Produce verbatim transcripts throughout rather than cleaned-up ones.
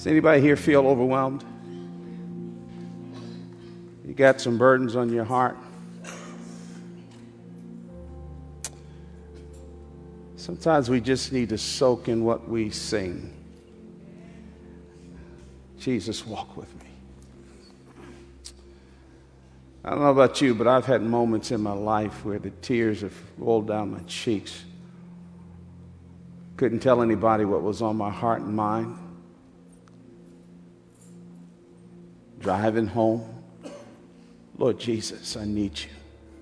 Does anybody here feel overwhelmed? You got some burdens on your heart? Sometimes we just need to soak in what we sing. Jesus, walk with me. I don't know about you, but I've had moments in my life where the tears have rolled down my cheeks. Couldn't tell anybody what was on my heart and mind. Driving home, Lord Jesus, I need you.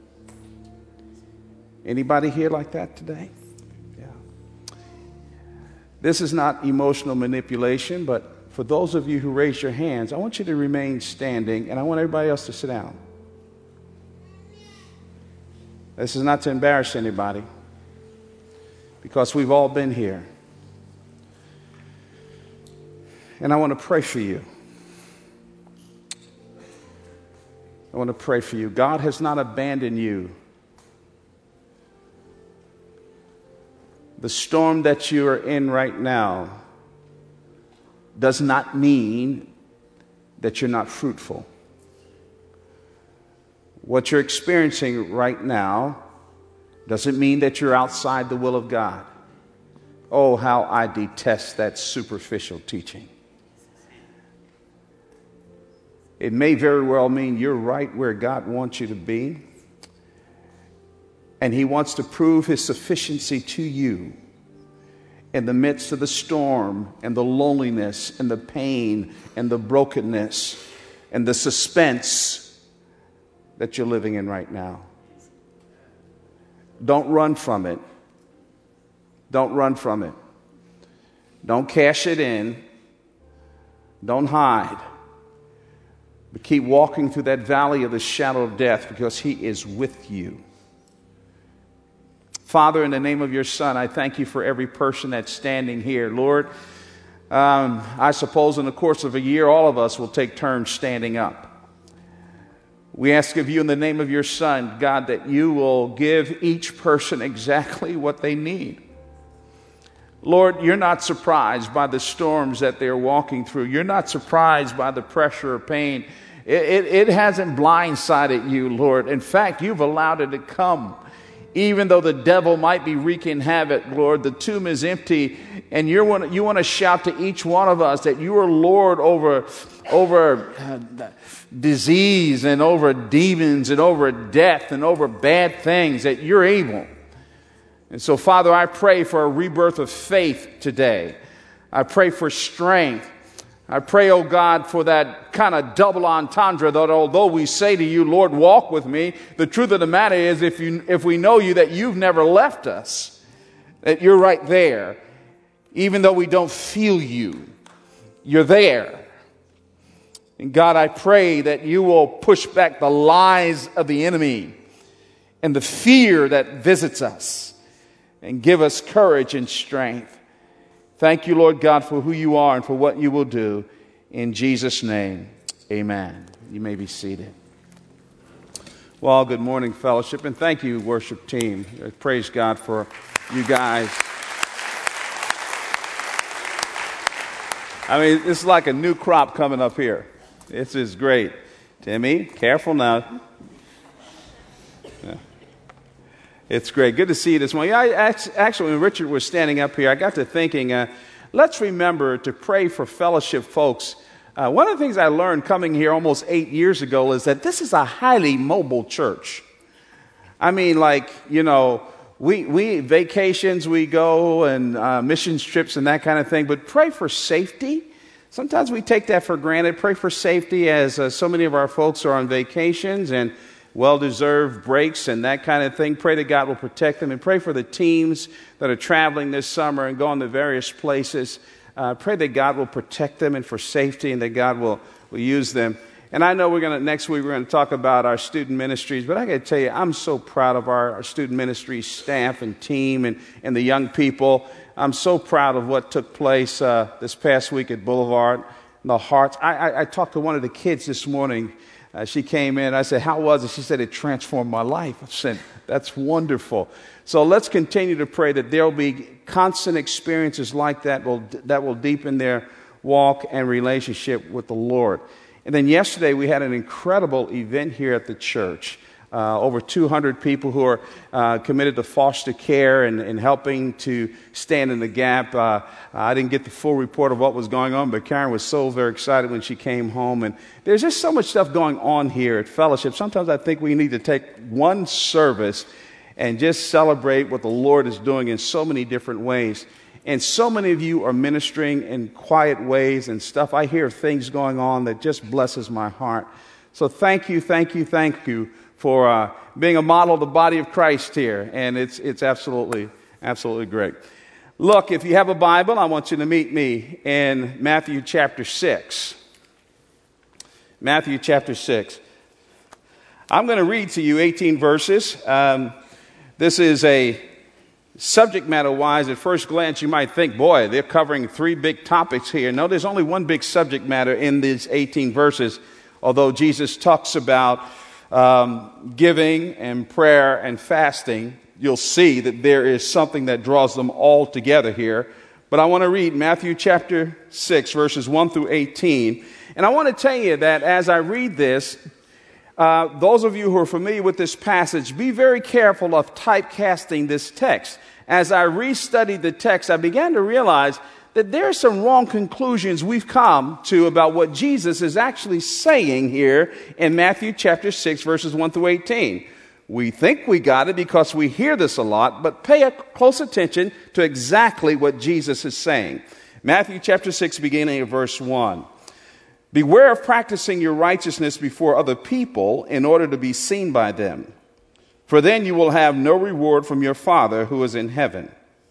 Anybody here like that today? Yeah. This is not emotional manipulation, but for those of you who raised your hands, I want you to remain standing, and I want everybody else to sit down. This is not to embarrass anybody, because we've all been here. And I want to pray for you. I want to pray for you. God has not abandoned you. The storm that you are in right now does not mean that you're not fruitful. What you're experiencing right now doesn't mean that you're outside the will of God. Oh, how I detest that superficial teaching. It may very well mean you're right where God wants you to be, and He wants to prove His sufficiency to you in the midst of the storm and the loneliness and the pain and the brokenness and the suspense that you're living in right now. Don't run from it. Don't run from it. Don't cash it in. Don't hide. But keep walking through that valley of the shadow of death, because He is with you. Father, in the name of your Son, I thank you for every person that's standing here. Lord, um, I suppose in the course of a year, all of us will take turns standing up. We ask of you in the name of your Son, God, that you will give each person exactly what they need. Lord, you're not surprised by the storms that they're walking through. You're not surprised by the pressure or pain. It, it, it hasn't blindsided you, Lord. In fact, you've allowed it to come. Even though the devil might be wreaking havoc, Lord, the tomb is empty, and you want you want to shout to each one of us that you are Lord over, over uh, disease and over demons and over death and over bad things, that you're able. And so, Father, I pray for a rebirth of faith today. I pray for strength. I pray, oh God, for that kind of double entendre that although we say to you, Lord, walk with me, the truth of the matter is if you, if we know you, that you've never left us, that you're right there. Even though we don't feel you, you're there. And God, I pray that you will push back the lies of the enemy and the fear that visits us, and give us courage and strength. Thank you, Lord God, for who you are and for what you will do. In Jesus' name, amen. You may be seated. Well, good morning, fellowship, and thank you, worship team. Praise God for you guys. I mean, it's like a new crop coming up here. This is great. Timmy, careful now. Yeah. It's great. Good to see you this morning. I, actually, when Richard was standing up here, I got to thinking, uh, let's remember to pray for fellowship folks. Uh, one of the things I learned coming here almost eight years ago is that this is a highly mobile church. I mean, like, you know, we, we vacations, we go, and uh, missions trips and that kind of thing, but pray for safety. Sometimes we take that for granted. Pray for safety as uh, so many of our folks are on vacations and well-deserved breaks and that kind of thing. Pray that God will protect them, and pray for the teams that are traveling this summer and going to various places. Uh, pray that God will protect them and for safety, and that God will, will use them. And I know we're going to, next week, we're going to talk about our student ministries, but I got to tell you, I'm so proud of our, our student ministry staff and team and, and the young people. I'm so proud of what took place uh, this past week at Boulevard. The hearts. I, I, I talked to one of the kids this morning. Uh, she came in. I said, how was it? She said, it transformed my life. I said, that's wonderful. So let's continue to pray that there will be constant experiences like that will, that will deepen their walk and relationship with the Lord. And then yesterday we had an incredible event here at the church. Uh, over two hundred people who are uh, committed to foster care and, and helping to stand in the gap. Uh, I didn't get the full report of what was going on, but Karen was so very excited when she came home. And there's just so much stuff going on here at Fellowship. Sometimes I think we need to take one service and just celebrate what the Lord is doing in so many different ways. And so many of you are ministering in quiet ways and stuff. I hear things going on that just blesses my heart. So thank you, thank you, thank you for uh, being a model of the body of Christ here. And it's it's absolutely, absolutely great. Look, if you have a Bible, I want you to meet me in Matthew chapter six. Matthew chapter six. I'm going to read to you eighteen verses. Um, this is a subject matter-wise, at first glance, you might think, boy, they're covering three big topics here. No, there's only one big subject matter in these eighteen verses, although Jesus talks about um, giving and prayer and fasting. You'll see that there is something that draws them all together here. But I want to read Matthew chapter six, verses one through eighteen. And I want to tell you that as I read this, Uh, those of you who are familiar with this passage, be very careful of typecasting this text. As I restudied the text, I began to realize that there are some wrong conclusions we've come to about what Jesus is actually saying here in Matthew chapter six, verses one through eighteen. We think we got it because we hear this a lot, but pay a close attention to exactly what Jesus is saying. Matthew chapter six, beginning at verse one. Beware of practicing your righteousness before other people in order to be seen by them, for then you will have no reward from your Father who is in heaven.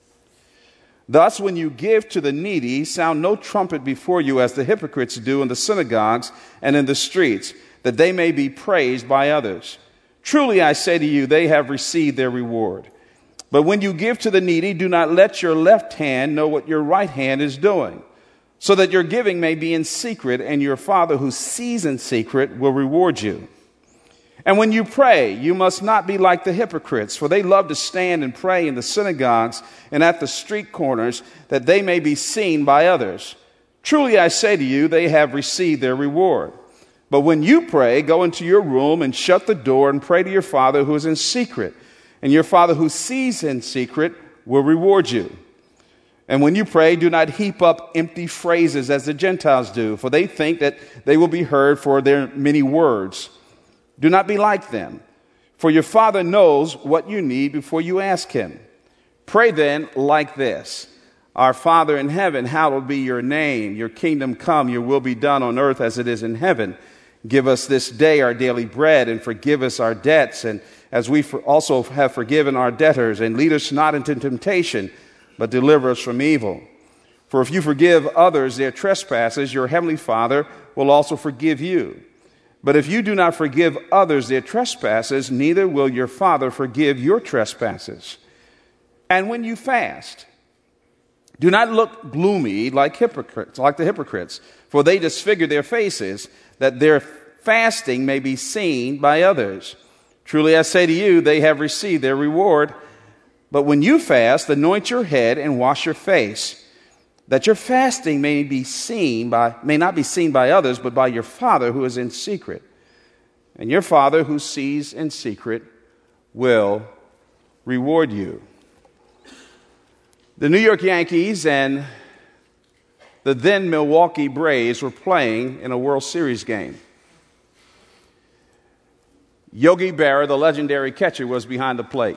Thus, when you give to the needy, sound no trumpet before you as the hypocrites do in the synagogues and in the streets, that they may be praised by others. Truly, I say to you, they have received their reward. But when you give to the needy, do not let your left hand know what your right hand is doing, so that your giving may be in secret, and your Father who sees in secret will reward you. And when you pray, you must not be like the hypocrites, for they love to stand and pray in the synagogues and at the street corners, that they may be seen by others. Truly I say to you, they have received their reward. But when you pray, go into your room and shut the door and pray to your Father who is in secret, and your Father who sees in secret will reward you. And when you pray, do not heap up empty phrases as the Gentiles do, for they think that they will be heard for their many words. Do not be like them, for your Father knows what you need before you ask him. Pray then like this: Our Father in heaven, hallowed be your name. Your kingdom come, your will be done on earth as it is in heaven. Give us this day our daily bread, and forgive us our debts, and as we also have forgiven our debtors, and lead us not into temptation, but deliver us from evil. For if you forgive others their trespasses, your heavenly Father will also forgive you. But if you do not forgive others their trespasses, neither will your Father forgive your trespasses. And when you fast, do not look gloomy like hypocrites, like the hypocrites, for they disfigure their faces, that their fasting may be seen by others. Truly I say to you, they have received their reward. But when you fast, anoint your head and wash your face, that your fasting may be seen by may not be seen by others, but by your Father who is in secret. And your Father who sees in secret will reward you. The New York Yankees and the then Milwaukee Braves were playing in a World Series game. Yogi Berra, the legendary catcher, was behind the plate.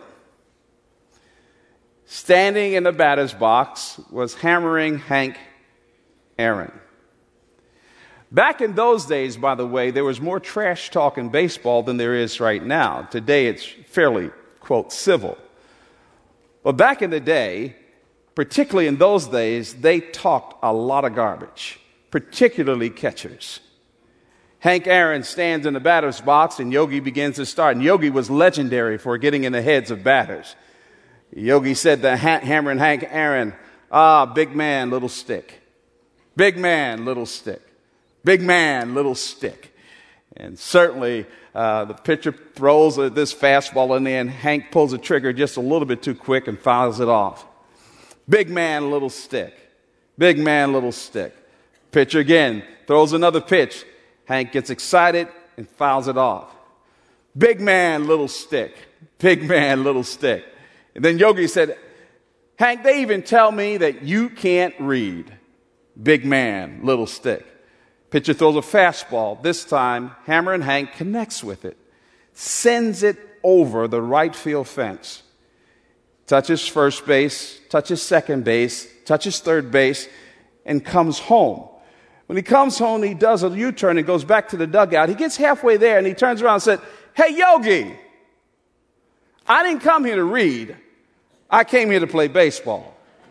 Standing in the batter's box was hammering Hank Aaron. Back in those days, by the way, there was more trash talk in baseball than there is right now. Today it's fairly, quote, civil. But back in the day, particularly in those days, they talked a lot of garbage, particularly catchers. Hank Aaron stands in the batter's box and Yogi begins to start. And Yogi was legendary for getting in the heads of batters. Yogi said to ha- hammering Hank Aaron, ah, big man, little stick. Big man, little stick. Big man, little stick. And certainly uh, the pitcher throws this fastball in there and Hank pulls the trigger just a little bit too quick and fouls it off. Big man, little stick. Big man, little stick. pitcher again throws another pitch. Hank gets excited and fouls it off. Big man, little stick. Big man, little stick. And then Yogi said, Hank, they even tell me that you can't read. Big man, little stick. Pitcher throws a fastball. This time, Hammerin' Hank connects with it, sends it over the right field fence, touches first base, touches second base, touches third base, and comes home. When he comes home, he does a U-turn and goes back to the dugout. He gets halfway there, and he turns around and said, hey, Yogi, I didn't come here to read. I came here to play baseball.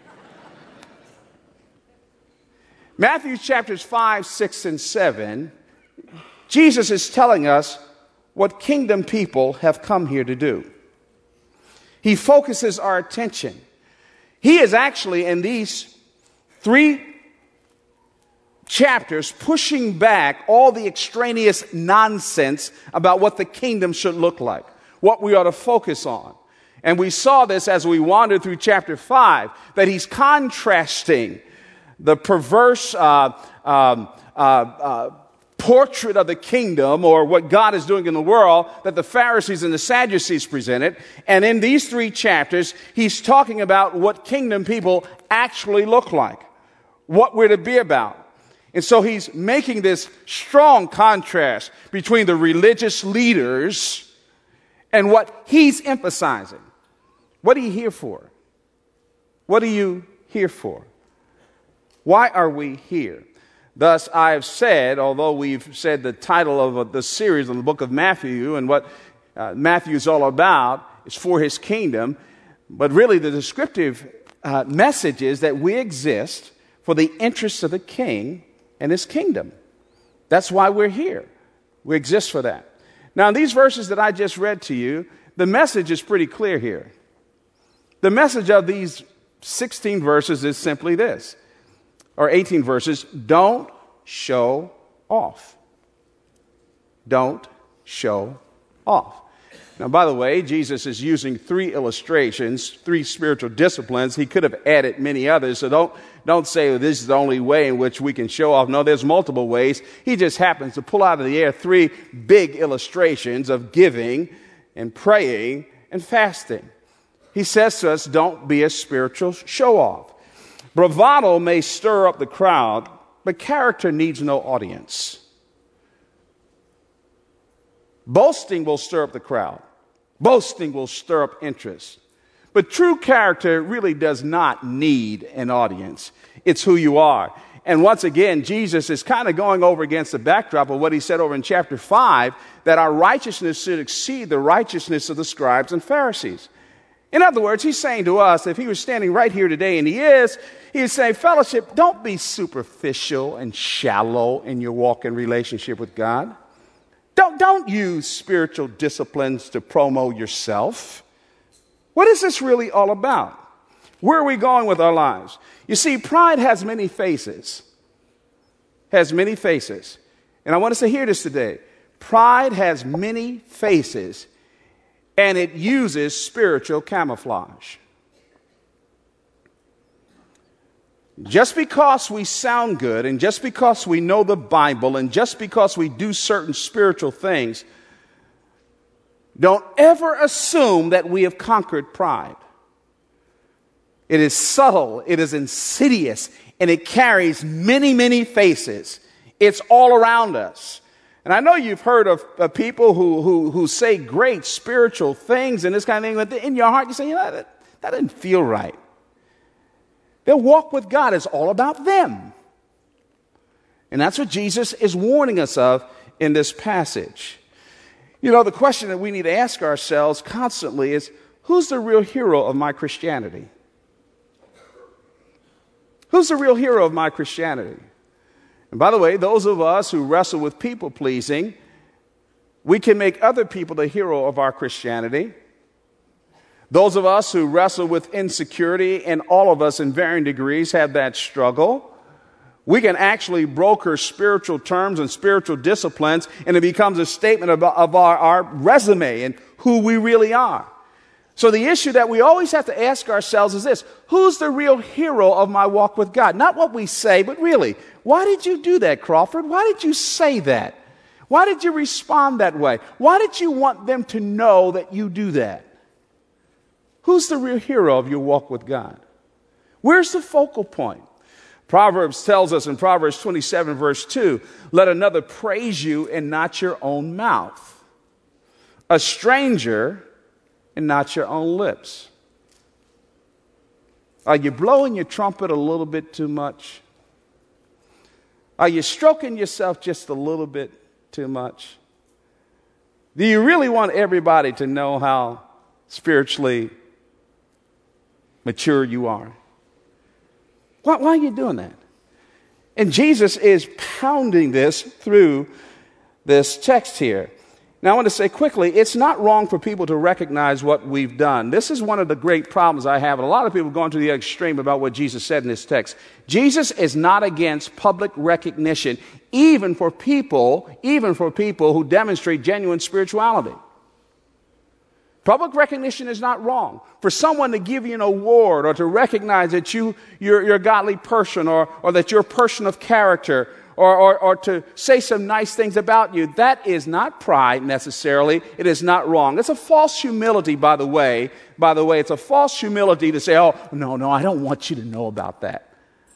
Matthew chapters five, six, and seven, Jesus is telling us what kingdom people have come here to do. He focuses our attention. He is actually, in these three chapters, pushing back all the extraneous nonsense about what the kingdom should look like, what we ought to focus on. And we saw this as we wandered through chapter five, that he's contrasting the perverse uh, um, uh, uh, portrait of the kingdom, or what God is doing in the world, that the Pharisees and the Sadducees presented. And in these three chapters, he's talking about what kingdom people actually look like, what we're to be about. And so he's making this strong contrast between the religious leaders and what he's emphasizing. What are you here for? What are you here for? Why are we here? Thus, I have said, although we've said the title of the series on the book of Matthew and what uh, Matthew is all about is for his kingdom, but really the descriptive uh, message is that we exist for the interests of the king and his kingdom. That's why we're here. We exist for that. Now, in these verses that I just read to you, the message is pretty clear here. The message of these sixteen verses is simply this, or eighteen verses: don't show off. Don't show off. Now, by the way, Jesus is using three illustrations, three spiritual disciplines. He could have added many others, so don't, don't say, well, this is the only way in which we can show off. No, there's multiple ways. He just happens to pull out of the air three big illustrations of giving and praying and fasting. He says to us, don't be a spiritual show-off. Bravado may stir up the crowd, but character needs no audience. Boasting will stir up the crowd. Boasting will stir up interest. But true character really does not need an audience. It's who you are. And once again, Jesus is kind of going over against the backdrop of what he said over in chapter five, that our righteousness should exceed the righteousness of the scribes and Pharisees. In other words, he's saying to us, if he was standing right here today, and he is, he's saying, fellowship, don't be superficial and shallow in your walk and relationship with God. Don't, don't use spiritual disciplines to promo yourself. What is this really all about? Where are we going with our lives? You see, pride has many faces. Has many faces. And I want us to hear this today. Pride has many faces, and it uses spiritual camouflage. Just because we sound good, and just because we know the Bible, and just because we do certain spiritual things, don't ever assume that we have conquered pride. It is subtle, it is insidious, and it carries many, many faces. It's all around us. And I know you've heard of, of people who, who, who say great spiritual things and this kind of thing, but in your heart you say, you know, that, that didn't feel right. Their walk with God is all about them. And that's what Jesus is warning us of in this passage. You know, the question that we need to ask ourselves constantly is, who's the real hero of my Christianity? Who's the real hero of my Christianity? And by the way, those of us who wrestle with people-pleasing, we can make other people the hero of our Christianity. Those of us who wrestle with insecurity, and all of us in varying degrees have that struggle, we can actually broker spiritual terms and spiritual disciplines, and it becomes a statement of, of our, our resume and who we really are. So the issue that we always have to ask ourselves is this: who's the real hero of my walk with God? Not what we say, but really, why did you do that, Crawford? Why did you say that? Why did you respond that way? Why did you want them to know that you do that? Who's the real hero of your walk with God? Where's the focal point? Proverbs tells us in Proverbs twenty-seven, verse two, let another praise you and not your own mouth, a stranger and not your own lips. Are you blowing your trumpet a little bit too much? Are you stroking yourself just a little bit too much? Do you really want everybody to know how spiritually mature you are? Why, why are you doing that? And Jesus is pounding this through this text here. Now, I want to say quickly, it's not wrong for people to recognize what we've done. This is one of the great problems I have, and a lot of people going to the extreme about what Jesus said in this text. Jesus is not against public recognition, even for people, even for people who demonstrate genuine spirituality. Public recognition is not wrong. For someone to give you an award or to recognize that you, you're, you're a godly person, or, or that you're a person of character, Or, or, or to say some nice things about you, that is not pride necessarily. It is not wrong. It's a false humility, by the way. By the way, it's a false humility to say, oh, no, no, I don't want you to know about that.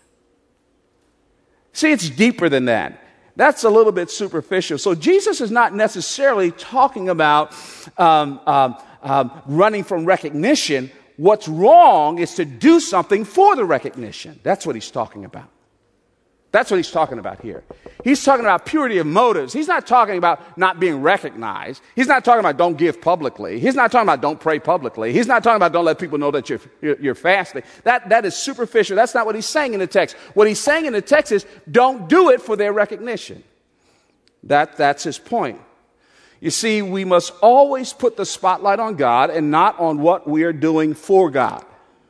See, it's deeper than that. That's a little bit superficial. So Jesus is not necessarily talking about um, um, um, running from recognition. What's wrong is to do something for the recognition. That's what he's talking about. That's what he's talking about here. He's talking about purity of motives. He's not talking about not being recognized. He's not talking about don't give publicly. He's not talking about don't pray publicly. He's not talking about don't let people know that you're, you're, you're fasting. That, that is superficial. That's not what he's saying in the text. What he's saying in the text is don't do it for their recognition. That, that's his point. You see, we must always put the spotlight on God and not on what we are doing for God.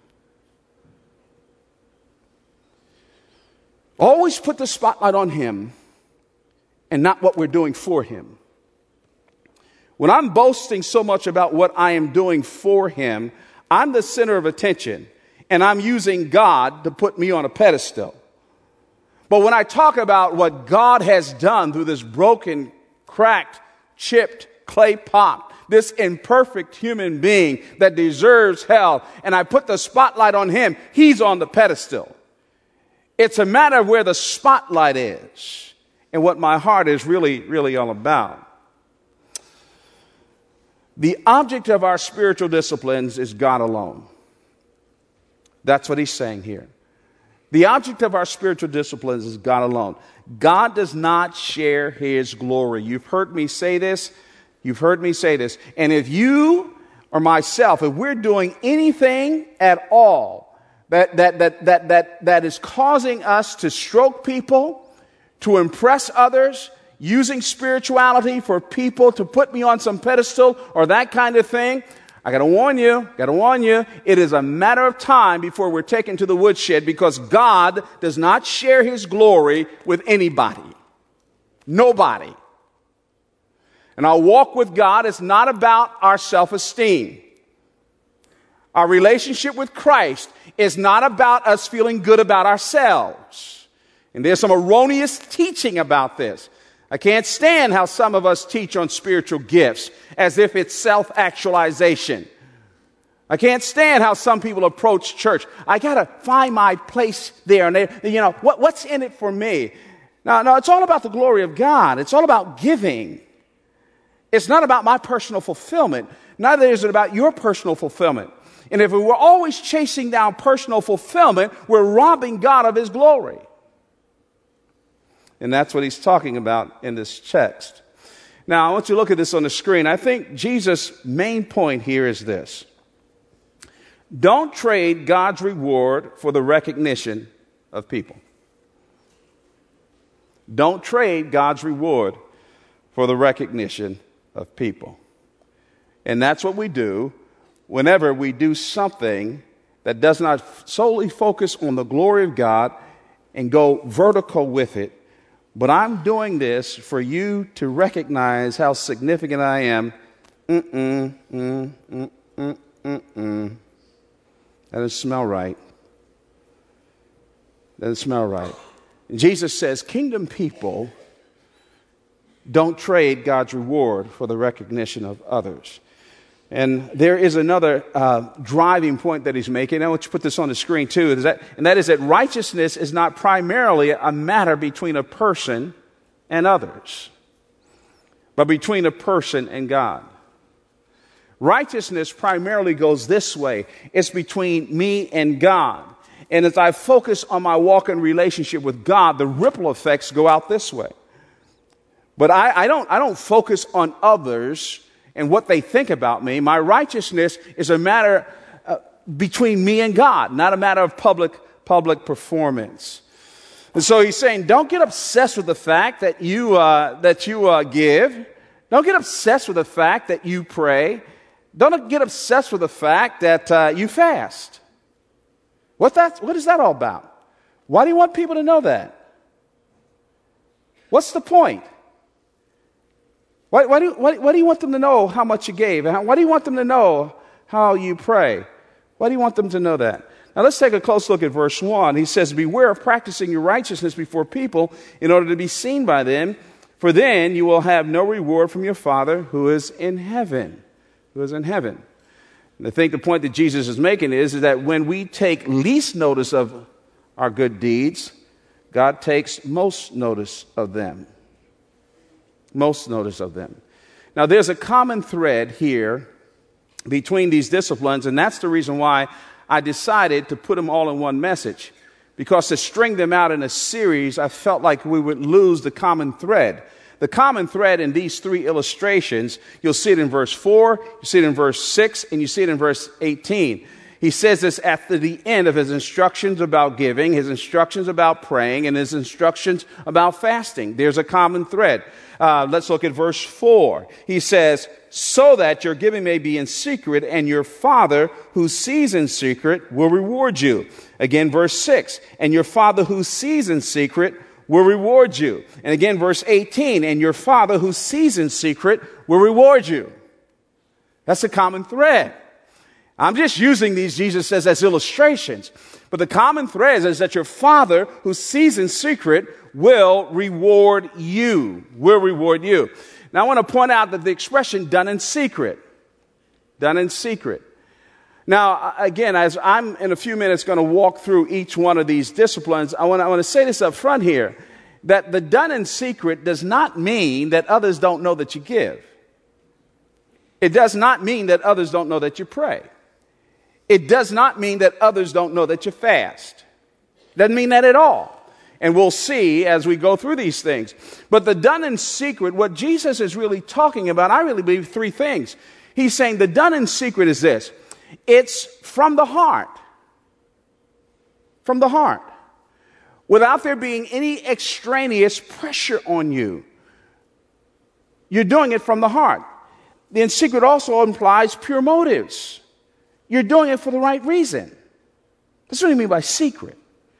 Always put the spotlight on him and not what we're doing for him. When I'm boasting so much about what I am doing for him, I'm the center of attention, and I'm using God to put me on a pedestal. But when I talk about what God has done through this broken, cracked, chipped clay pot, this imperfect human being that deserves hell, and I put the spotlight on him, he's on the pedestal. It's a matter of where the spotlight is and what my heart is really, really all about. The object of our spiritual disciplines is God alone. That's what he's saying here. The object of our spiritual disciplines is God alone. God does not share his glory. You've heard me say this. You've heard me say this. And if you or myself, if we're doing anything at all That, that, that, that, that, that is causing us to stroke people, to impress others, using spirituality for people to put me on some pedestal or that kind of thing, I got to warn you, got to warn you, it is a matter of time before we're taken to the woodshed, because God does not share his glory with anybody. Nobody. And our walk with God is not about our self-esteem. Our relationship with Christ is not about us feeling good about ourselves. And there's some erroneous teaching about this. I can't stand how some of us teach on spiritual gifts as if it's self-actualization. I can't stand how some people approach church. I got to find my place there. And they, you know, what, what's in it for me? No, no, it's all about the glory of God. It's all about giving. It's not about my personal fulfillment. Neither is it about your personal fulfillment. And if we were always chasing down personal fulfillment, we're robbing God of his glory. And that's what he's talking about in this text. Now, I want you to look at this on the screen. I think Jesus' main point here is this. Don't trade God's reward for the recognition of people. Don't trade God's reward for the recognition of people. And that's what we do whenever we do something that does not solely focus on the glory of God and go vertical with it, but I'm doing this for you to recognize how significant I am. Mm-mm, mm, mm, mm, mm-mm. That doesn't smell right. Doesn't smell right. And Jesus says, kingdom people don't trade God's reward for the recognition of others. And there is another uh, driving point that he's making. I want you to put this on the screen too. Is that, and that is that righteousness is not primarily a matter between a person and others, but between a person and God. Righteousness primarily goes this way. It's between me and God. And as I focus on my walk in relationship with God, the ripple effects go out this way. But I, I don't, I don't focus on others and what they think about me. My righteousness is a matter uh, between me and God, not a matter of public, public performance. And so he's saying, don't get obsessed with the fact that you, uh, that you uh, give. Don't get obsessed with the fact that you pray. Don't get obsessed with the fact that uh, you fast. What that, what is that all about? Why do you want people to know that? What's the point? Why, why, do you, why, why do you want them to know how much you gave? Why do you want them to know how you pray? Why do you want them to know that? Now let's take a close look at verse one. He says, beware of practicing your righteousness before people in order to be seen by them, for then you will have no reward from your Father who is in heaven. Who is in heaven. And I think the point that Jesus is making is, is that when we take least notice of our good deeds, God takes most notice of them. Most notice of them. Now, there's a common thread here between these disciplines, and that's the reason why I decided to put them all in one message. Because to string them out in a series, I felt like we would lose the common thread. The common thread in these three illustrations, you'll see it in verse four, you see it in verse six, and you see it in verse eighteen. He says this after the end of his instructions about giving, his instructions about praying, and his instructions about fasting. There's a common thread. Uh, let's look at verse four. He says, so that your giving may be in secret, and your Father who sees in secret will reward you. Again, verse six, and your Father who sees in secret will reward you. And again, verse eighteen, and your Father who sees in secret will reward you. That's a common thread. I'm just using these, Jesus says, as illustrations. But the common thread is that your Father who sees in secret will reward you. Will reward you. Now, I want to point out that the expression done in secret. Done in secret. Now, again, as I'm in a few minutes going to walk through each one of these disciplines, I want to, I want to say this up front here, that the done in secret does not mean that others don't know that you give. It does not mean that others don't know that you pray. It does not mean that others don't know that you fast. Doesn't mean that at all. And we'll see as we go through these things. But the done in secret, what Jesus is really talking about, I really believe three things. He's saying the done in secret is this. It's from the heart. From the heart. Without there being any extraneous pressure on you. You're doing it from the heart. The in secret also implies pure motives. You're doing it for the right reason. That's what I mean by secret.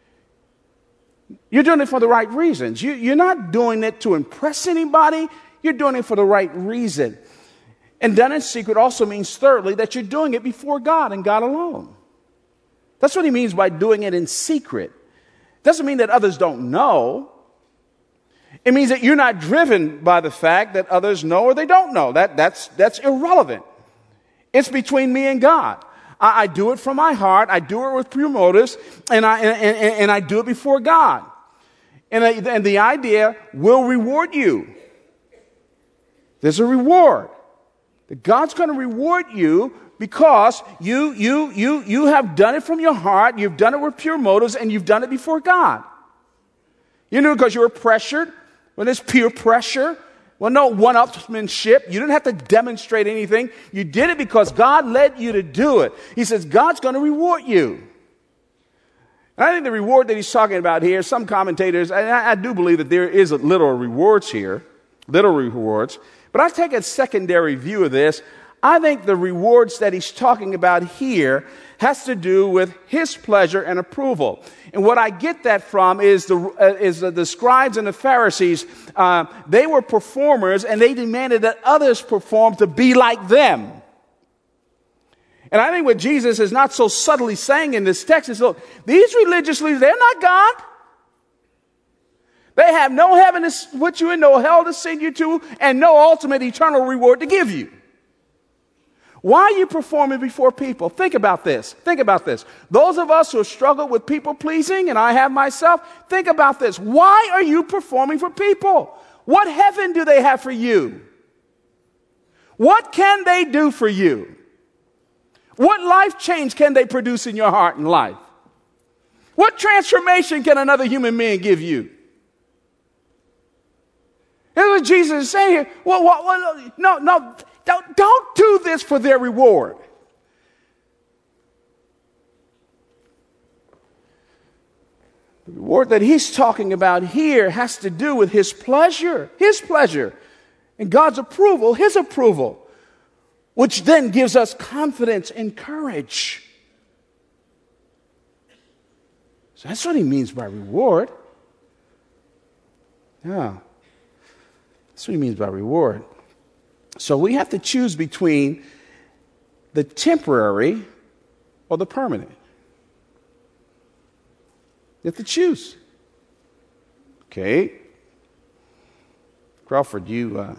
You're doing it for the right reasons. You, you're not doing it to impress anybody. You're doing it for the right reason. And done in secret also means, thirdly, that you're doing it before God and God alone. That's what he means by doing it in secret. Doesn't mean that others don't know. It means that you're not driven by the fact that others know or they don't know. That, that's, that's irrelevant. It's between me and God. I, I do it from my heart. I do it with pure motives, and I, and, and, and I do it before God. And, I, and the idea will reward you. There's a reward. That God's going to reward you because you, you, you, you have done it from your heart, you've done it with pure motives, and you've done it before God. You know, because you were pressured, when there's peer pressure, well, no one-upsmanship. You didn't have to demonstrate anything. You did it because God led you to do it. He says God's going to reward you. And I think the reward that he's talking about here, some commentators, and I, I do believe that there is a literal rewards here, literal rewards. But I take a secondary view of this. I think the rewards that he's talking about here has to do with his pleasure and approval. And what I get that from is the uh, is the, the scribes and the Pharisees. Uh, they were performers, and they demanded that others perform to be like them. And I think what Jesus is not so subtly saying in this text is, look, these religious leaders, they're not God. They have no heaven to put you in, no hell to send you to, and no ultimate eternal reward to give you. Why are you performing before people? Think about this. Think about this. Those of us who struggle with people pleasing, and I have myself, think about this. Why are you performing for people? What heaven do they have for you? What can they do for you? What life change can they produce in your heart and life? What transformation can another human being give you? That's what Jesus is saying here. Well, well, well, no, no, don't, don't do this for their reward. The reward that he's talking about here has to do with his pleasure, his pleasure, and God's approval, his approval, which then gives us confidence and courage. So that's what he means by reward. Yeah. That's what he means by reward. So we have to choose between the temporary or the permanent. You have to choose. Okay. Crawford, you uh,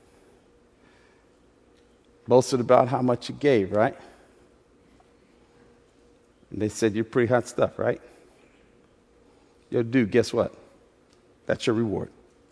boasted about how much you gave, right? And they said you're pretty hot stuff, right? Yo, dude, guess what? That's your reward.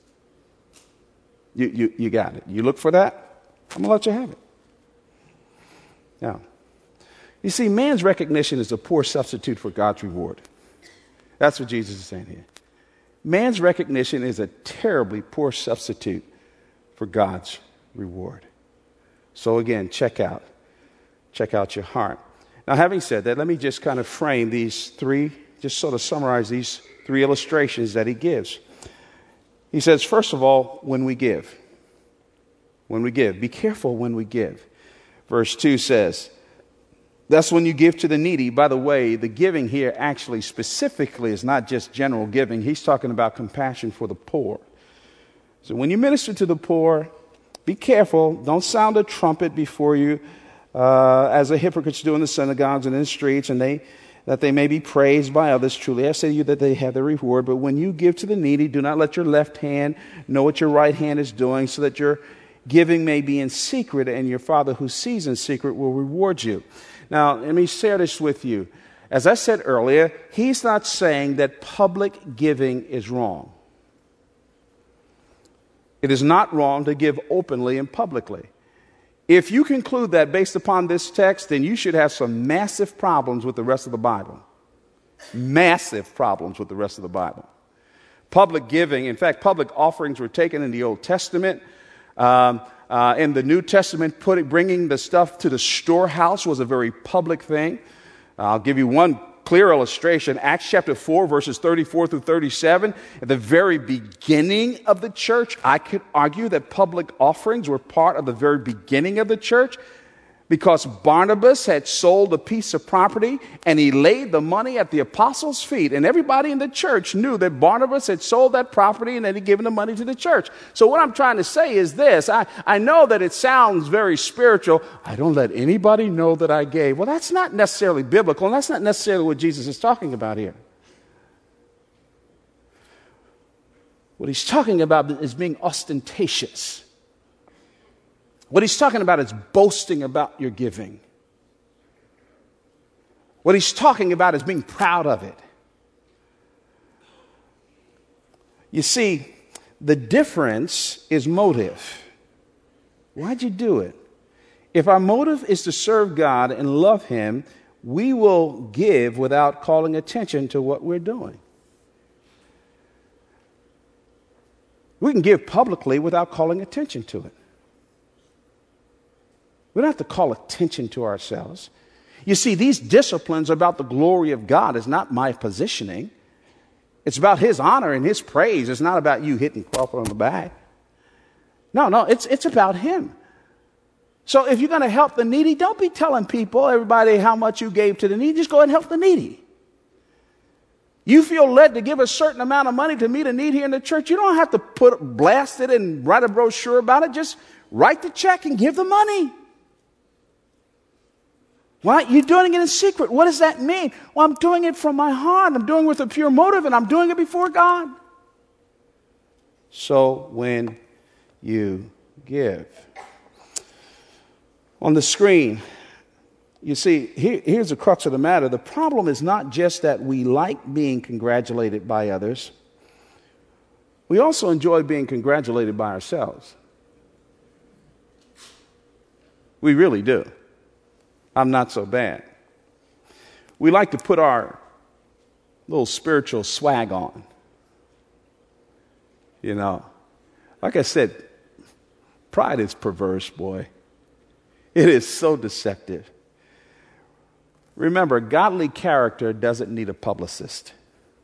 You, you, you got it. You look for that, I'm going to let you have it. Now, you see, man's recognition is a poor substitute for God's reward. That's what Jesus is saying here. Man's recognition is a terribly poor substitute for God's reward. So again, check out, check out your heart. Now, having said that, let me just kind of frame these three, just sort of summarize these three illustrations that he gives. He says, first of all, when we give. When we give. Be careful when we give. Verse two says, that's when you give to the needy. By the way, the giving here actually specifically is not just general giving. He's talking about compassion for the poor. So when you minister to the poor, be careful. Don't sound a trumpet before you, uh, as the hypocrites do in the synagogues and in the streets, and they that they may be praised by others. Truly, I say to you that they have their reward. But when you give to the needy, do not let your left hand know what your right hand is doing, so that your giving may be in secret, and your Father who sees in secret will reward you. Now, let me share this with you. As I said earlier, he's not saying that public giving is wrong. It is not wrong to give openly and publicly. If you conclude that based upon this text, then you should have some massive problems with the rest of the Bible. Massive problems with the rest of the Bible. Public giving, in fact, public offerings were taken in the Old Testament. Um, uh, in the New Testament, putting, bringing the stuff to the storehouse was a very public thing. I'll give you one clear illustration. Acts chapter four, verses thirty-four through thirty-seven. At the very beginning of the church, I could argue that public offerings were part of the very beginning of the church, because Barnabas had sold a piece of property and he laid the money at the apostles' feet. And everybody in the church knew that Barnabas had sold that property and that he'd given the money to the church. So what I'm trying to say is this. I, I know that it sounds very spiritual. I don't let anybody know that I gave. Well, that's not necessarily biblical, and that's not necessarily what Jesus is talking about here. What he's talking about is being ostentatious. What he's talking about is boasting about your giving. What he's talking about is being proud of it. You see, the difference is motive. Why'd you do it? If our motive is to serve God and love Him, we will give without calling attention to what we're doing. We can give publicly without calling attention to it. We don't have to call attention to ourselves. You see, these disciplines about the glory of God is not my positioning. It's about His honor and His praise. It's not about you hitting Crawford on the back. No, no, it's, it's about Him. So if you're going to help the needy, don't be telling people, everybody, how much you gave to the needy. Just go ahead and help the needy. You feel led to give a certain amount of money to meet a need here in the church. You don't have to put blast it and write a brochure about it. Just write the check and give the money. Why? You're doing it in secret. What does that mean? Well, I'm doing it from my heart. I'm doing it with a pure motive, and I'm doing it before God. So when you give. On the screen, you see, here, here's the crux of the matter. The problem is not just that we like being congratulated by others. We also enjoy being congratulated by ourselves. We really do. I'm not so bad. We like to put our little spiritual swag on. You know, like I said, pride is perverse, boy. It is so deceptive. Remember, godly character doesn't need a publicist.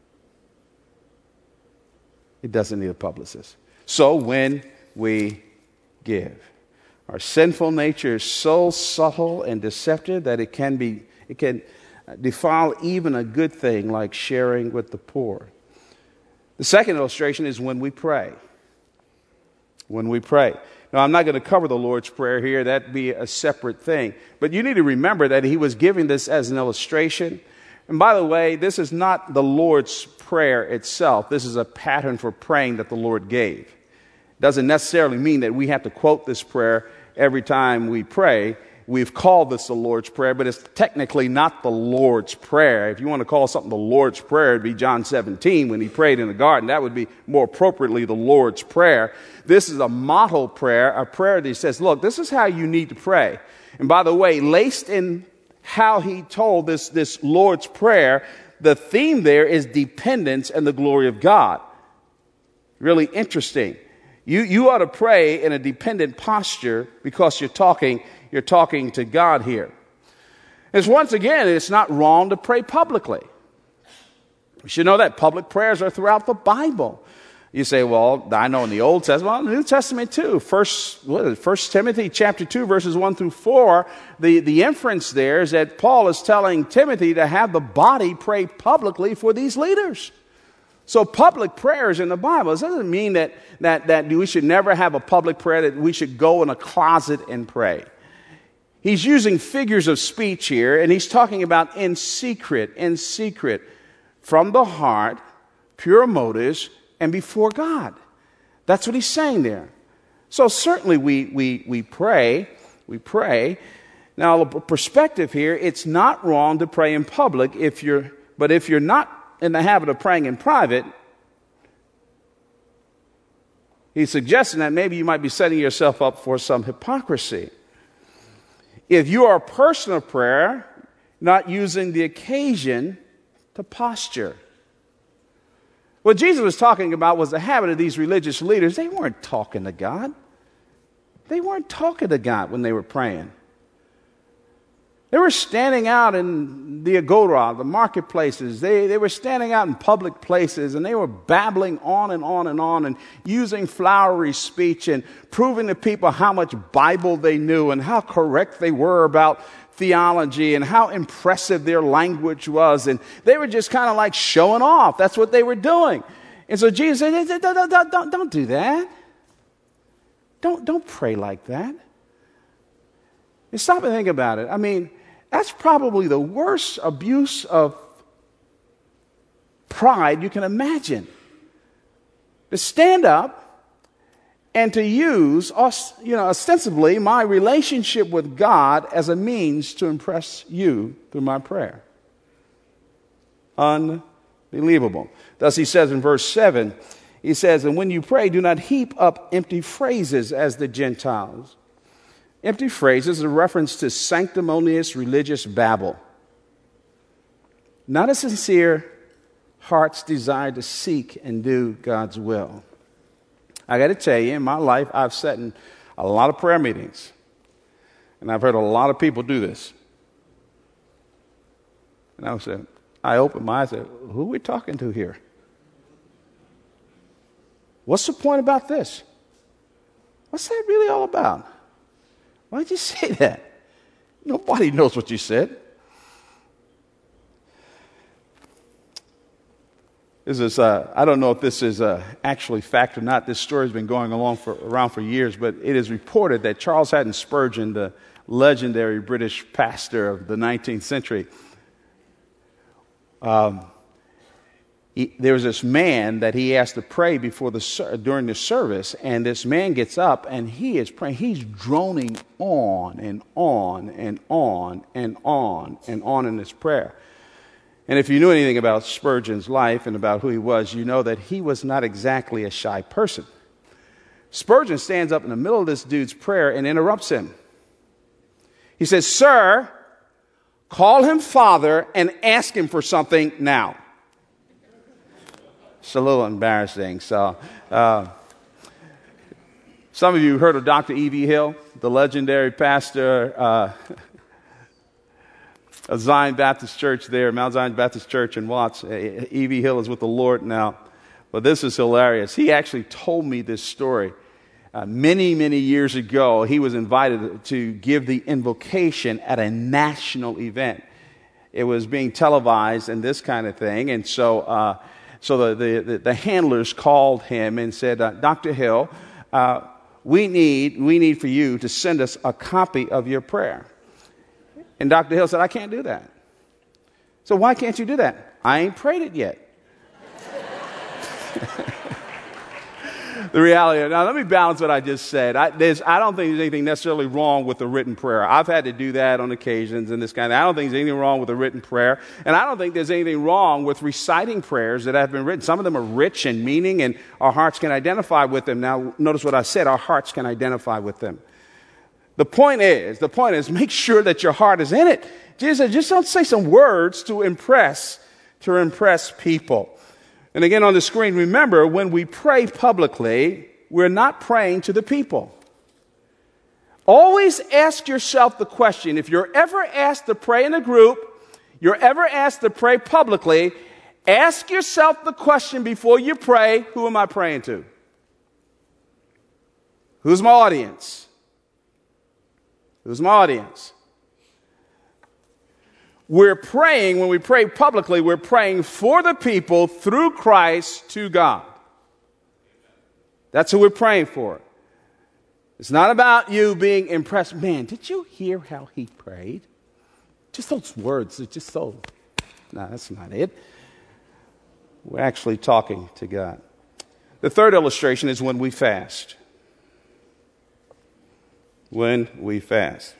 It doesn't need a publicist. So when we give, our sinful nature is so subtle and deceptive that it can be, it can defile even a good thing like sharing with the poor. The second illustration is when we pray. When we pray. Now, I'm not going to cover the Lord's Prayer here. That'd be a separate thing. But you need to remember that he was giving this as an illustration. And by the way, this is not the Lord's Prayer itself. This is a pattern for praying that the Lord gave. It doesn't necessarily mean that we have to quote this prayer every time we pray. We've called this the Lord's Prayer, but it's technically not the Lord's Prayer. If you want to call something the Lord's Prayer, it'd be John seventeen when he prayed in the garden. That would be more appropriately the Lord's Prayer. This is a model prayer, a prayer that he says, look, this is how you need to pray. And by the way, laced in how he told this, this Lord's Prayer, the theme there is dependence and the glory of God. Really interesting. You, you ought to pray in a dependent posture because you're talking You're talking to God here. As once again, it's not wrong to pray publicly. You should know that public prayers are throughout the Bible. You say, well, I know in the Old Testament, well, in the New Testament too. First, what is it? First Timothy chapter two, verses one through four. The, the inference there is that Paul is telling Timothy to have the body pray publicly for these leaders. So public prayers in the Bible, it doesn't mean that, that, that we should never have a public prayer, that we should go in a closet and pray. He's using figures of speech here, and he's talking about in secret, in secret, from the heart, pure motives, and before God. That's what he's saying there. So certainly we we we pray, we pray. Now, the perspective here, it's not wrong to pray in public if you're, but if you're not in the habit of praying in private, he's suggesting that maybe you might be setting yourself up for some hypocrisy. If you are a person of prayer, not using the occasion to posture. What Jesus was talking about was the habit of these religious leaders. They weren't talking to God. They weren't talking to God when they were praying. They were standing out in the agora, the marketplaces. They, they were standing out in public places, and they were babbling on and on and on and using flowery speech and proving to people how much Bible they knew and how correct they were about theology and how impressive their language was. And they were just kind of like showing off. That's what they were doing. And so Jesus said, don't, don't, don't, don't, don't do that. Don't, don't pray like that. And stop and think about it. I mean, that's probably the worst abuse of pride you can imagine. To stand up and to use, you know, ostensibly my relationship with God as a means to impress you through my prayer. Unbelievable. Thus he says in verse seven, he says, and when you pray, do not heap up empty phrases as the Gentiles. Empty phrases are a reference to sanctimonious religious babble. Not a sincere heart's desire to seek and do God's will. I got to tell you, in my life, I've sat in a lot of prayer meetings, and I've heard a lot of people do this. And I said, I opened my eyes and said, who are we talking to here? What's the point about this? What's that really all about? Why did you say that? Nobody knows what you said. This is, uh, I don't know if this is uh, actually fact or not. This story has been going along for, around for years, but it is reported that Charles Haddon Spurgeon, the legendary British pastor of the nineteenth century. Um, he, there was this man that he asked to pray before the during the service, and this man gets up and he is praying. He's droning on and on and on and on and on in this prayer. And if you knew anything about Spurgeon's life and about who he was, you know that he was not exactly a shy person. Spurgeon stands up in the middle of this dude's prayer and interrupts him. He says, "Sir, call him father and ask him for something now." It's a little embarrassing. So, uh, some of you heard of Doctor E V Hill, the legendary pastor uh, of Zion Baptist Church there, Mount Zion Baptist Church in Watts. E V Hill is with the Lord now. But this is hilarious. He actually told me this story. Uh, many, many years ago, he was invited to give the invocation at a national event. It was being televised and this kind of thing. And so uh, so the, the, the handlers called him and said, uh, Doctor Hill, uh, we need we need for you to send us a copy of your prayer. And Doctor Hill said, "I can't do that." So why can't you do that? "I ain't prayed it yet." The reality, now let me balance what I just said. I, there's, I don't think there's anything necessarily wrong with a written prayer. I've had to do that on occasions and this kind of thing. I don't think there's anything wrong with a written prayer. And I don't think there's anything wrong with reciting prayers that have been written. Some of them are rich in meaning and our hearts can identify with them. Now, notice what I said, our hearts can identify with them. The point is, the point is, make sure that your heart is in it. Jesus said, just don't say some words to impress, to impress people. And again on the screen, remember, when we pray publicly, we're not praying to the people. Always ask yourself the question, if you're ever asked to pray in a group, you're ever asked to pray publicly, ask yourself the question before you pray, who am I praying to? Who's my audience? Who's my audience? We're praying, when we pray publicly, we're praying for the people through Christ to God. That's who we're praying for. It's not about you being impressed. Man, did you hear how he prayed? Just those words are just so... No, that's not it. We're actually talking to God. The third illustration is when we fast. When we fast.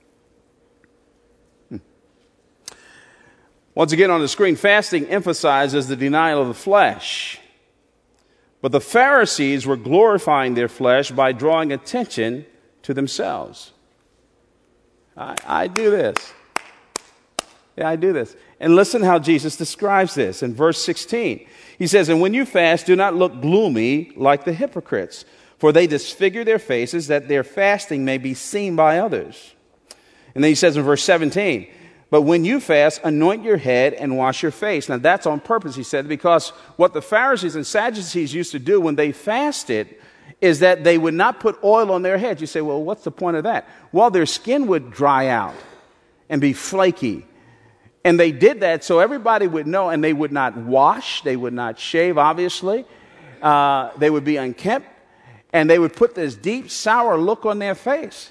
Once again on the screen, fasting emphasizes the denial of the flesh. But the Pharisees were glorifying their flesh by drawing attention to themselves. I, I do this. Yeah, I do this. And listen how Jesus describes this in verse sixteen. He says, "And when you fast, do not look gloomy like the hypocrites, for they disfigure their faces that their fasting may be seen by others." And then he says in verse seventeen, "But when you fast, anoint your head and wash your face." Now that's on purpose, he said, because what the Pharisees and Sadducees used to do when they fasted is that they would not put oil on their heads. You say, well, what's the point of that? Well, their skin would dry out and be flaky. And they did that so everybody would know, and they would not wash, they would not shave, obviously. Uh, they would be unkempt, and they would put this deep, sour look on their face.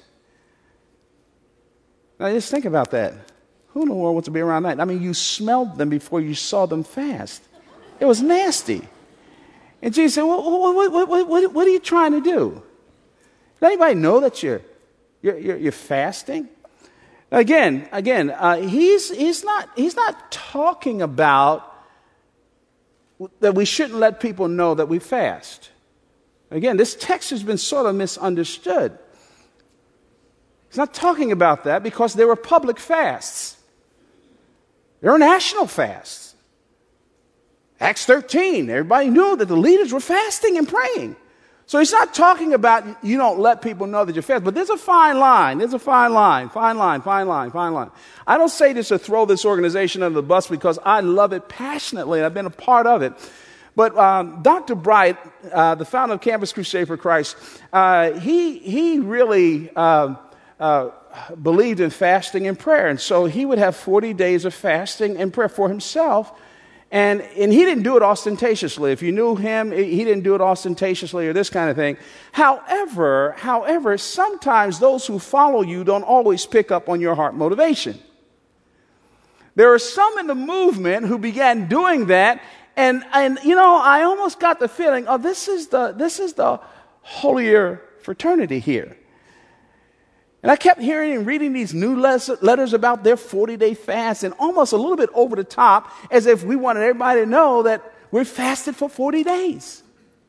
Now just think about that. Who in the world wants to be around that? I mean, you smelled them before you saw them fast. It was nasty. And Jesus said, what, what, what, what, what, what are you trying to do? Does anybody know that you're, you're, you're, you're fasting? Again, again, uh, he's, he's, not, he's not talking about that we shouldn't let people know that we fast. Again, this text has been sort of misunderstood. He's not talking about that because there were public fasts. There were national fasts. Acts thirteen, everybody knew that the leaders were fasting and praying. So he's not talking about you don't let people know that you're fasting, but there's a fine line. There's a fine line, fine line, fine line, fine line. I don't say this to throw this organization under the bus because I love it passionately and I've been a part of it. But um, Doctor Bright, uh, the founder of Campus Crusade for Christ, uh, he, he really... Uh, uh, believed in fasting and prayer. And so he would have forty days of fasting and prayer for himself And, and he didn't do it ostentatiously. If you knew him, he didn't do it ostentatiously or this kind of thing. However, however, sometimes those who follow you don't always pick up on your heart motivation. There are some in the movement who began doing that, and, and you know, I almost got the feeling, oh, this is the, this is the holier fraternity here. And I kept hearing and reading these new letters about their forty-day fast, and almost a little bit over the top, as if we wanted everybody to know that we're fasted for forty days.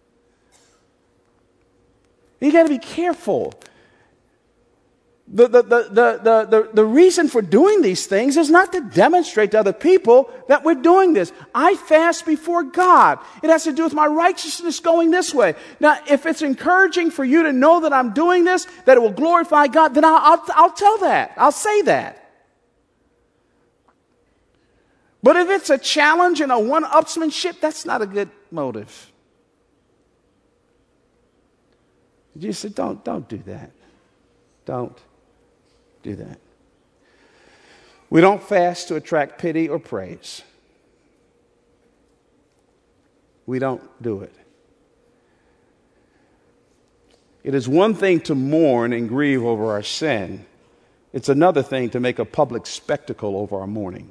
You got to be careful. The, the, the, the, the, the, the reason for doing these things is not to demonstrate to other people that we're doing this. I fast before God. It has to do with my righteousness going this way. Now, if it's encouraging for you to know that I'm doing this, that it will glorify God, then I'll, I'll, I'll tell that. I'll say that. But if it's a challenge and a one-upsmanship, that's not a good motive. Jesus said, don't, don't do that. Don't do that. We don't fast to attract pity or praise. We don't do it. It is one thing to mourn and grieve over our sin. It's another thing to make a public spectacle over our mourning.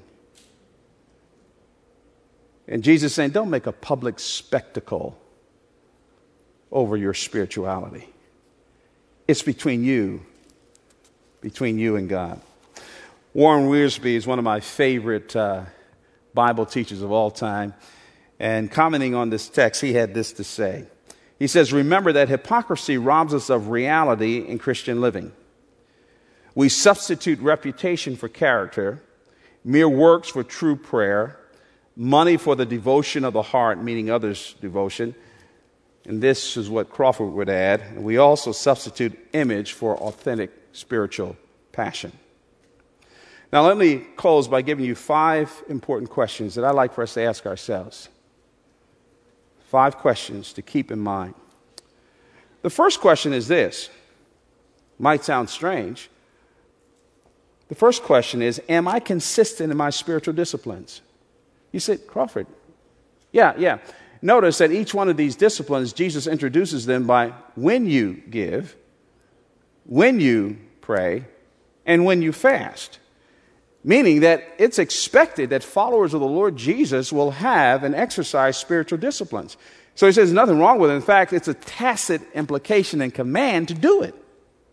And Jesus is saying, don't make a public spectacle over your spirituality. It's between you between you and God. Warren Wiersbe is one of my favorite uh, Bible teachers of all time. And commenting on this text, he had this to say. He says, remember that hypocrisy robs us of reality in Christian living. We substitute reputation for character, mere works for true prayer, money for the devotion of the heart, meaning others' devotion. And this is what Crawford would add. We also substitute image for authentic spiritual passion. Now, let me close by giving you five important questions that I'd like for us to ask ourselves. Five questions to keep in mind. The first question is this. Might sound strange. The first question is, am I consistent in my spiritual disciplines? You said, Crawford, yeah, yeah. Notice that each one of these disciplines, Jesus introduces them by when you give, when you pray, and when you fast. Meaning that it's expected that followers of the Lord Jesus will have and exercise spiritual disciplines. So he says there's nothing wrong with it. In fact, it's a tacit implication and command to do it.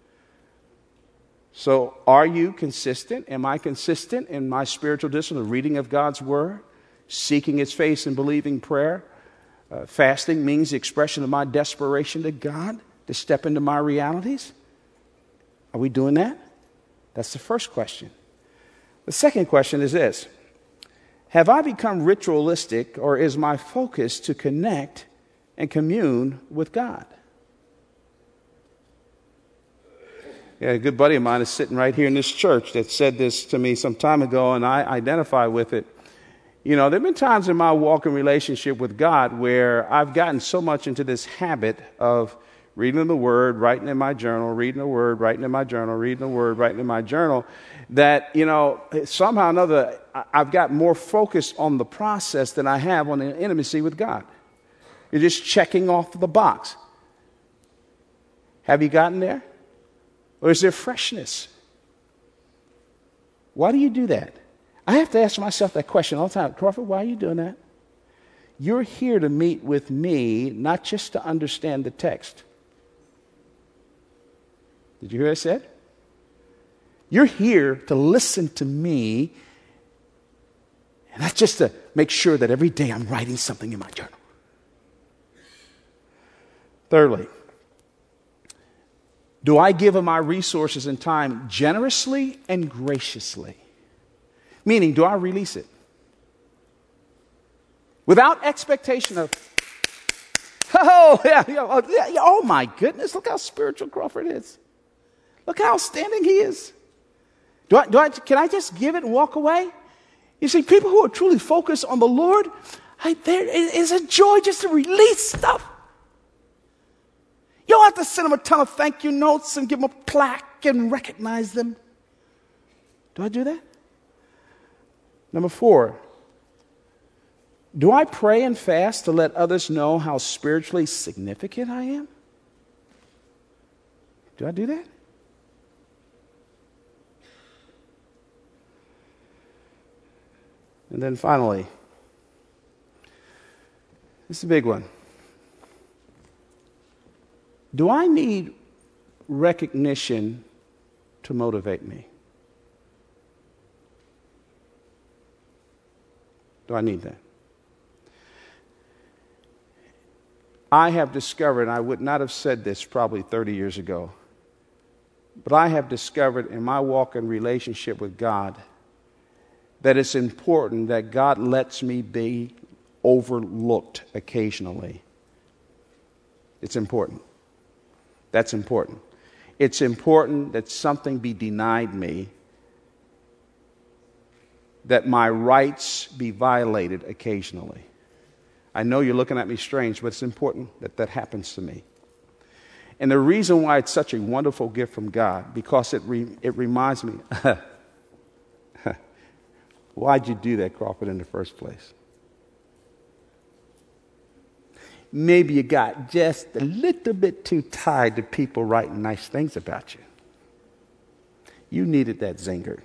So are you consistent? Am I consistent in my spiritual discipline, the reading of God's word, seeking his face and believing prayer? Uh, fasting means the expression of my desperation to God to step into my realities. Are we doing that? That's the first question. The second question is this. Have I become ritualistic, or is my focus to connect and commune with God? Yeah, a good buddy of mine is sitting right here in this church that said this to me some time ago, and I identify with it. You know, there have been times in my walk and relationship with God where I've gotten so much into this habit of reading the Word, writing in my journal, reading the Word, writing in my journal, reading the Word, writing in my journal, that, you know, somehow or another, I've got more focused on the process than I have on the intimacy with God. You're just checking off the box. Have you gotten there? Or is there freshness? Why do you do that? I have to ask myself that question all the time. Crawford, why are you doing that? You're here to meet with me, not just to understand the text. Did you hear what I said? You're here to listen to me, and not just to make sure that every day I'm writing something in my journal. Thirdly, do I give of my resources and time generously and graciously? Meaning, do I release it? Without expectation of, oh, yeah, yeah, yeah, oh my goodness, look how spiritual Crawford is. Look how outstanding he is. Do I, do I, can I just give it and walk away? You see, people who are truly focused on the Lord, I, there is a joy just to release stuff. You don't have to send them a ton of thank you notes and give them a plaque and recognize them. Do I do that? Number four, Do I pray and fast to let others know how spiritually significant I am? Do I do that? And then finally, this is a big one. Do I need recognition to motivate me? Do I need that? I have discovered, and I would not have said this probably thirty years ago, but I have discovered in my walk and relationship with God that it's important that God lets me be overlooked occasionally. It's important. That's important. It's important that something be denied me, that my rights be violated occasionally. I know you're looking at me strange, but it's important that that happens to me. And the reason why it's such a wonderful gift from God, because it re, it reminds me, why'd you do that, Crawford, in the first place? Maybe you got just a little bit too tied to people writing nice things about you. You needed that zinger.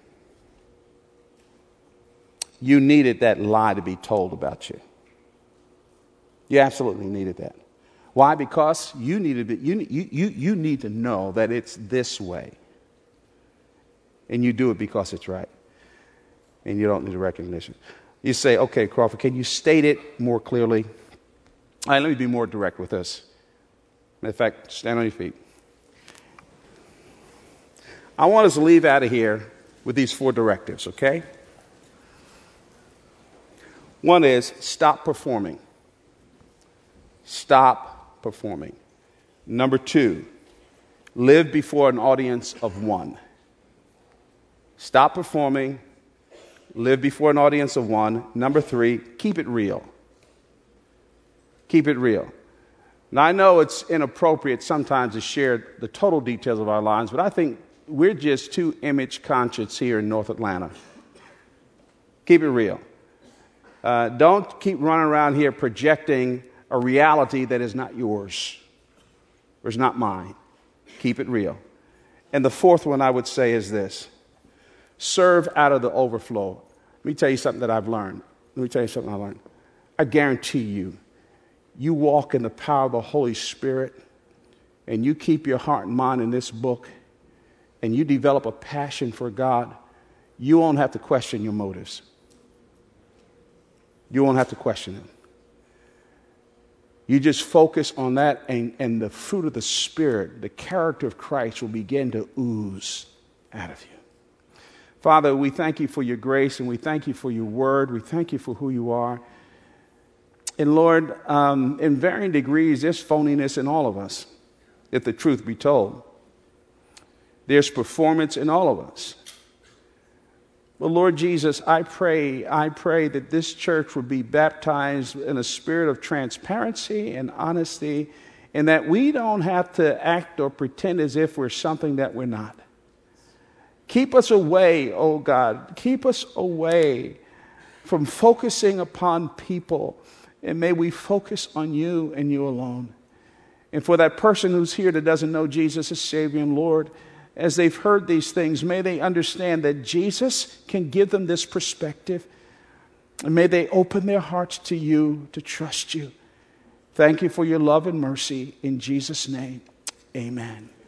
You needed that lie to be told about you. You absolutely needed that. Why? Because you needed it, you, you, you, you need to know that it's this way. And you do it because it's right. And you don't need a recognition. You say, okay, Crawford, can you state it more clearly? All right, let me be more direct with this. In fact, stand on your feet. I want us to leave out of here with these four directives, okay? One is stop performing. Stop performing. Number two, live before an audience of one. Stop performing. Live before an audience of one. Number three, keep it real. Keep it real. Now, I know it's inappropriate sometimes to share the total details of our lives, but I think we're just too image conscious here in North Atlanta. Keep it real. Uh, don't keep running around here projecting a reality that is not yours or is not mine. Keep it real. And the fourth one I would say is this. Serve out of the overflow. Let me tell you something that I've learned. Let me tell you something I learned. I guarantee you, you walk in the power of the Holy Spirit and you keep your heart and mind in this book and you develop a passion for God, you won't have to question your motives. You won't have to question them. You just focus on that and, and the fruit of the Spirit, the character of Christ will begin to ooze out of you. Father, we thank you for your grace and we thank you for your word. We thank you for who you are. And Lord, um, in varying degrees, there's phoniness in all of us, if the truth be told. There's performance in all of us. But Lord Jesus, I pray, I pray that this church would be baptized in a spirit of transparency and honesty, and that we don't have to act or pretend as if we're something that we're not. Keep us away, oh God, keep us away from focusing upon people, and may we focus on you and you alone. And for that person who's here that doesn't know Jesus as Savior and Lord, as they've heard these things, may they understand that Jesus can give them this perspective. And may they open their hearts to you, to trust you. Thank you for your love and mercy. In Jesus' name, amen.